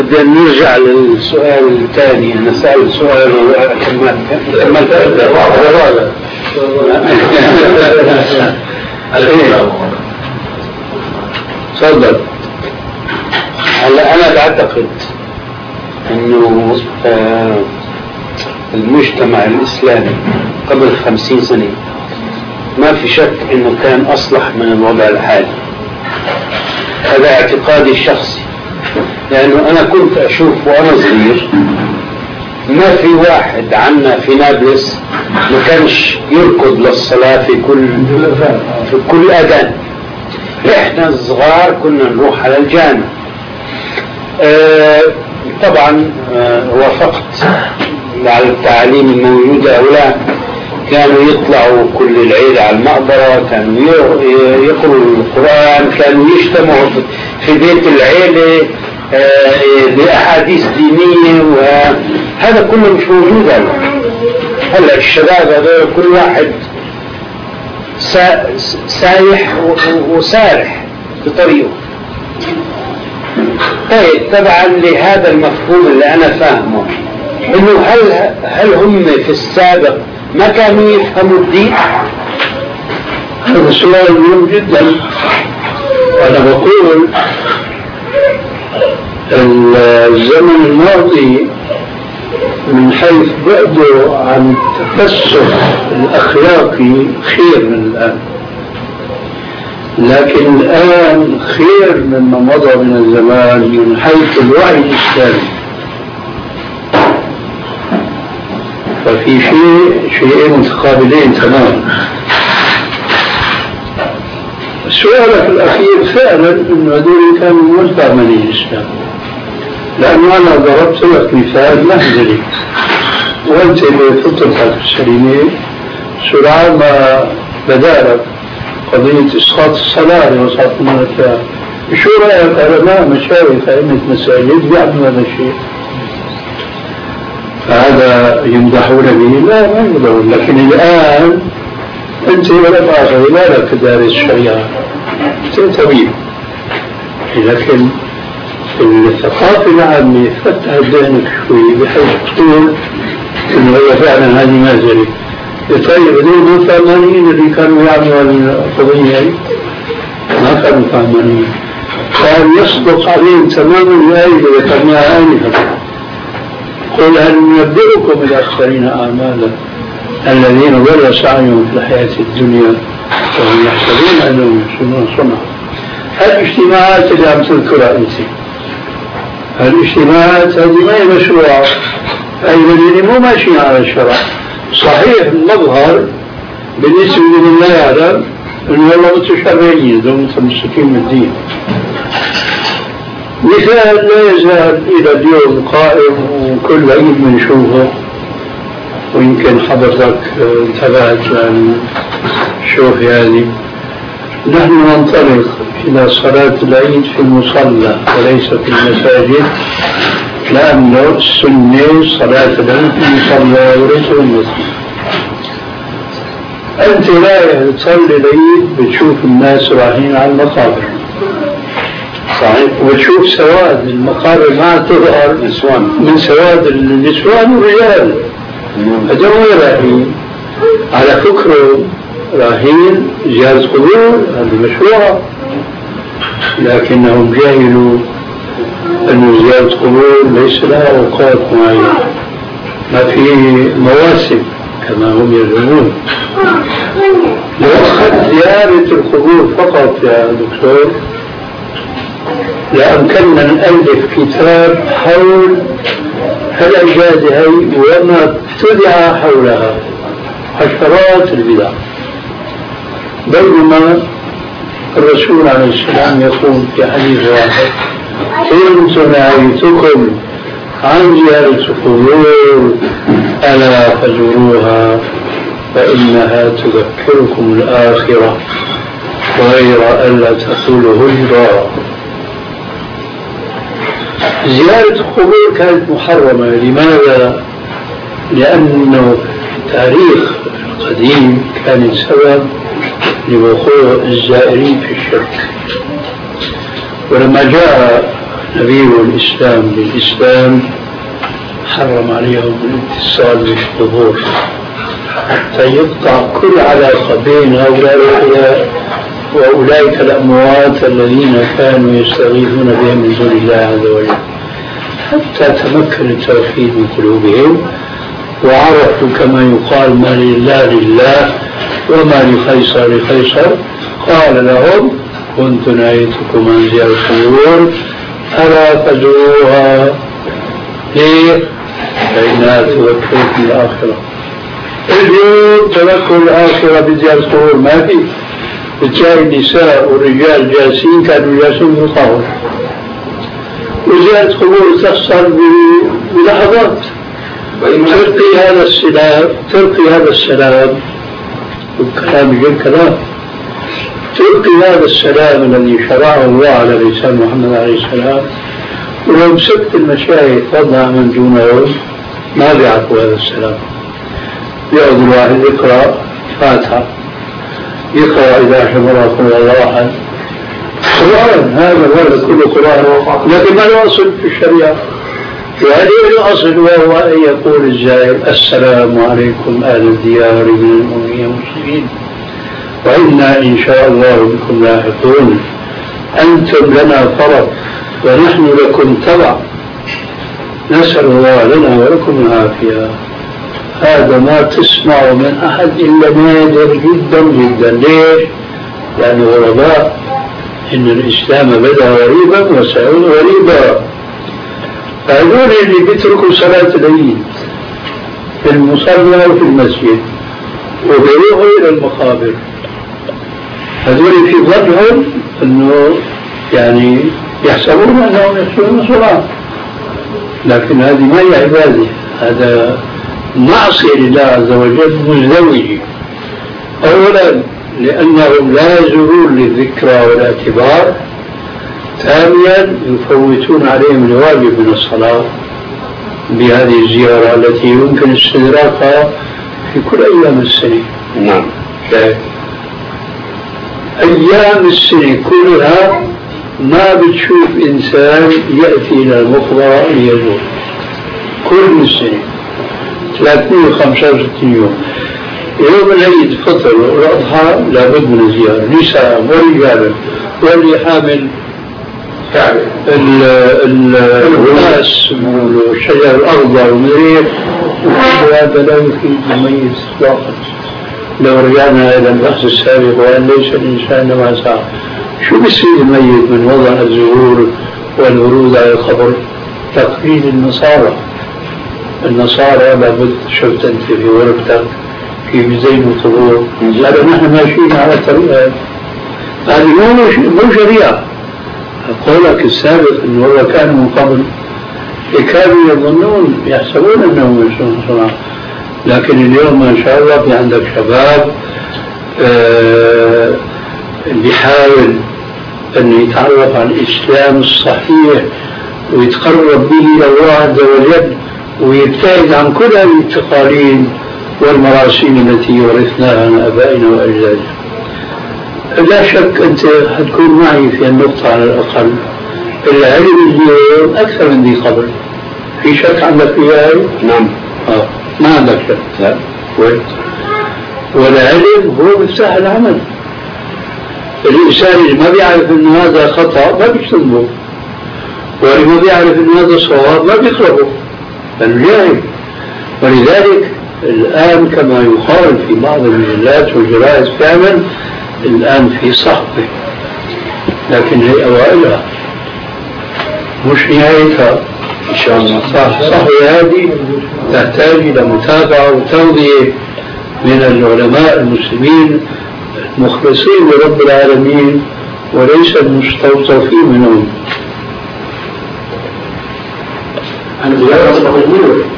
بدنا نرجع للسؤال الثاني. أنا سأل سؤال كملت تفضل. هلا أنا بعتقد إنه المجتمع الإسلامي قبل 50 سنة ما في شك إنه كان أصلح من الوضع الحالي. هذا اعتقادي الشخصي، لأنه أنا كنت أشوف وأنا صغير ما في واحد عنا في نابلس ما كانش يركض للصلاة في كل أذان. إحنا الصغار كنا نروح على الجامع. طبعا وافقت على التعليم الموجودة أو لا. كانوا يطلعوا كل العيلة على المقبرة، كانوا يقروا القرآن، كانوا يجتمعوا في بيت العيلة بأحاديث دينية، وهذا كله مش موجود هلا. الشباب هذول كل واحد سايح وسارح بطريقه. طيب تبعا لهذا المفهوم اللي أنا فاهمه، إنه هل هم في السابق ما كانوا يفهموا الدين؟ هذا سؤال مهم جدا. أنا بقول الزمن الماضي من حيث بعده عن التفسخ الأخلاقي خير من الآن، لكن الآن خير مما مضى من الزمان من حيث الوعي الإسلامي. ففي شيئين متقابلين تماما. سؤالك الأخير فعلا أنه هذول كانوا مش فاهمين الإسلام، لأنه أنا ضربت لك مثال منزلي، وأنت بفطرتك السليمة سرعان ما بدا لك قضية إسقاط الصلاة وسقط الملكات. شو رأيك علماء مشايخ أئمة مساجد بيعملوا هذا الشيء؟ فهذا يمدحون به؟ لا ما يمدحون. لكن الآن أنت ولا تعرف لا لك دارس الشريعة، أنت طبيب، لكن الثقافة العامة فتحت ذهنك شوي بحيث تقول إنه هو فعلا هذه مازلة. طيب هذول مو فاهمين اللي كانوا يعملوا القضية؟ ما كانوا فاهمين. كان يصدق عليهم تماما الآية اللي ذكرناها آنفا: قل هل ننبئكم بالأخسرين أعمالا الذين ضل سعيهم في الحياة الدنيا وهم يحسبون أنهم يحسنون صنعا. هالاجتماعات اللي عم تذكرها أنت، هالاجتماعات هذه ما هي مشروعة، أي الذين مو ماشيين على الشرع. صحيح المظهر بالنسبة لمن لا يعلم أنه والله متشرعين دون متمسكين من الدين. مثال لا يزال إلى اليوم قائم وكل عيد بنشوفه، ويمكن حضرتك انتبهت شوف هذه. نحن ننطلق إلى صلاة العيد في المصلى وليس في المساجد، لأنه السنة صلاة العيد في المصلى وليس في المسجد. أنت رايح تصلي العيد بتشوف الناس رايحين على المقابر، صحيح، وتشوف سواد المقابر ما تظهر من سواد النسوان والرجال. هذول رايحين على فكره رايحين زيارة قبور، هذه مشروع، لكنهم جاهلوا أن زيارة قبور ليس لها أوقات معينة، ما في مواسم كما هم يزعمون. لو أخذت زيارة القبور فقط يا دكتور لأمكننا نألف كتاب حول هالأجازة هي وما ابتدع حولها عشرات البدع. بينما الرسول عليه السلام يقول في حديث واحد: كنت نهيتكم عن زيارة القبور ألا فزوروها فإنها تذكركم الآخرة غير ألا تقولوا هجرا. زيارة القبور كانت محرمة. لماذا؟ لأنه التاريخ القديم كان سبب لوقوع الزائرين في الشرك، ولما جاء نبي الإسلام للإسلام حرم عليهم الاتصال بالقبور حتى يقطع كل علاقة بين هؤلاء الأحياء وأولئك الأموات الذين كانوا يستغيثون بهم من دون الله عز وجل، حتى تمكن التوحيد من قلوبهم وعرفوا كما يقال ما لله لله وما لقيصر لقيصر. قال لهم: كنت نهيتكم عن زيارة القبور ألا فزوروها. ليه؟ فإنها تذكركم الآخرة. اليوم تذكر الآخرة بزيارة القبور ما في. بتلاقي النساء والرجال جالسين كانوا جالسين بالقبر، وزيارة القبور تحصل بلحظات. تلقي هذا السلام والكلام يجيب كلام، تلقي هذا السلام الذي شرعه الله على لسان محمد عليه السلام، ولو مسكت المشايخ وضع من دونهم ما بيعرفوا هذا السلام. يقعد الواحد يقرأ فاتحة، يقرأ إذا حمر قل الله أحد، قرآن، هذا الورد كله قرآن، لكن ما الأصل في الشريعة؟ يعني الأصل وهو أن يقول الزائر: السلام عليكم أهل الديار من المؤمنين والمسلمين وإنا إن شاء الله بكم لاحقون، أنتم لنا فرض ونحن لكم تبع، نسأل الله لنا ولكم العافية. هذا ما تسمع من أحد إلا نادر جدا جدا. ليش؟ لأنه غرباء، إن الإسلام بدأ غريبا وسيعود غريبا. هذول اللي بيتركوا صلاة العيد في المصلى وفي المسجد وبيروحوا إلى المقابر، هذول في ظنهم أنه يعني يحسبون أنهم يحسنون الصلاة، لكن هذه ما هي عبادة، هذا معصية لله عز وجل مزدوجة. أولا لأنهم لا يزورون للذكرى والاعتبار، ثانيا يفوتون عليهم الواجب من الصلاة بهذه الزيارة التي يمكن استدراكها في كل أيام السنة. نعم. أيام السنة كلها ما بتشوف إنسان يأتي إلى المقبرة ليزور، كل السنة 365 يوم. يوم العيد الفطر والأضحى لابد من الزيارة، نساء ورجال، واللي حامل الناس والشجر الأخضر ومريح، وكل هذا لا يفيد الميت إطلاقا. لو رجعنا إلى البحث السابق وأن ليس الإنسان ما سعى، شو بيصير الميت من وضع الزهور والورود على القبر؟ تقليد النصارى لابد شفت أنت في ورقتك في زين القبور، هذا نحن ماشيين على الطريقة. هذه مو شريعة. قولك السابق أنه هو كان من قبل كانوا يظنون يحسبون أنهم يحسنون صلاة، لكن اليوم ما شاء الله في عندك شباب بيحاول أن يتعرف على الإسلام الصحيح ويتقرب به إلى الله عز وجل ويبتعد عن كل هذه التقاليد والمراسيم التي ورثناها عن آبائنا وأجدادنا. لا شك أنت حتكون معي في النقطة على الأقل، العلم اليوم أكثر من ذي قبل. في شك عندك فيها؟ نعم. ما عندك شك. لا. والعلم هو مفتاح العمل. الإنسان اللي ما بيعرف أن هذا خطأ ما بيجتنبه، واللي ما بيعرف أن هذا صواب ما بيقربه، لأنه جاهل. ولذلك الآن كما يقال في بعض المجلات والجرائد فعلا الآن في صحبة، لكن هي أوائلها مش نهايتها إن شاء الله. صحبة هذه تحتاج إلى متابعة وتوضيح من العلماء المسلمين المخلصين لرب العالمين وليس المستوصفين منهم. عن زيارة القبور